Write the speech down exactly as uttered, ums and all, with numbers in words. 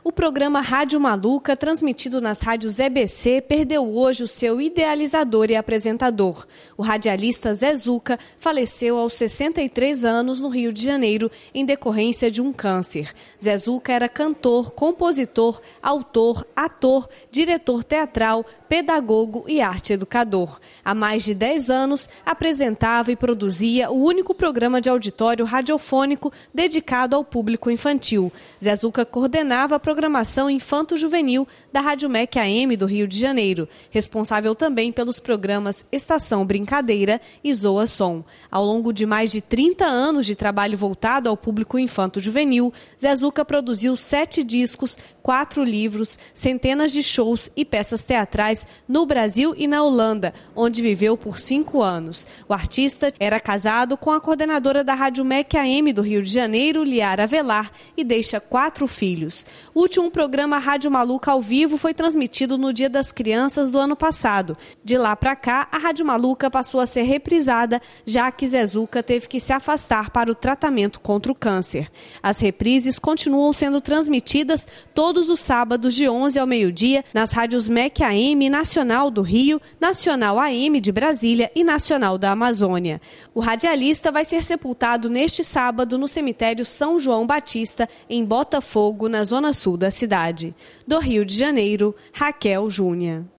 O programa Rádio Maluca, transmitido nas rádios E B C, perdeu hoje o seu idealizador e apresentador. O radialista Zé Zuca faleceu aos sessenta e três anos no Rio de Janeiro, em decorrência de um câncer. Zé Zuca era cantor, compositor, autor, ator, diretor teatral, pedagogo e arte-educador. Há mais de dez anos, apresentava e produzia o único programa de auditório radiofônico dedicado ao público infantil. Zé Zuca coordenava a programação infanto-juvenil da Rádio M E C A M do Rio de Janeiro, responsável também pelos programas Estação Brincadeira e Zoa Som. Ao longo de mais de trinta anos de trabalho voltado ao público infanto-juvenil, Zé Zuca produziu sete discos, quatro livros, centenas de shows e peças teatrais no Brasil e na Holanda, onde viveu por cinco anos. O artista era casado com a coordenadora da Rádio M E C A M do Rio de Janeiro, Liara Avelar, e deixa quatro filhos. O último programa Rádio Maluca ao vivo foi transmitido no Dia das Crianças do ano passado. De lá para cá, a Rádio Maluca passou a ser reprisada, já que Zé Zuca teve que se afastar para o tratamento contra o câncer. As reprises continuam sendo transmitidas todos os sábados de onze ao meio-dia nas rádios M E C A M Nacional do Rio, Nacional A M de Brasília e Nacional da Amazônia. O radialista vai ser sepultado neste sábado no cemitério São João Batista, em Botafogo, na zona sul da cidade. Do Rio de Janeiro, Raquel Júnior.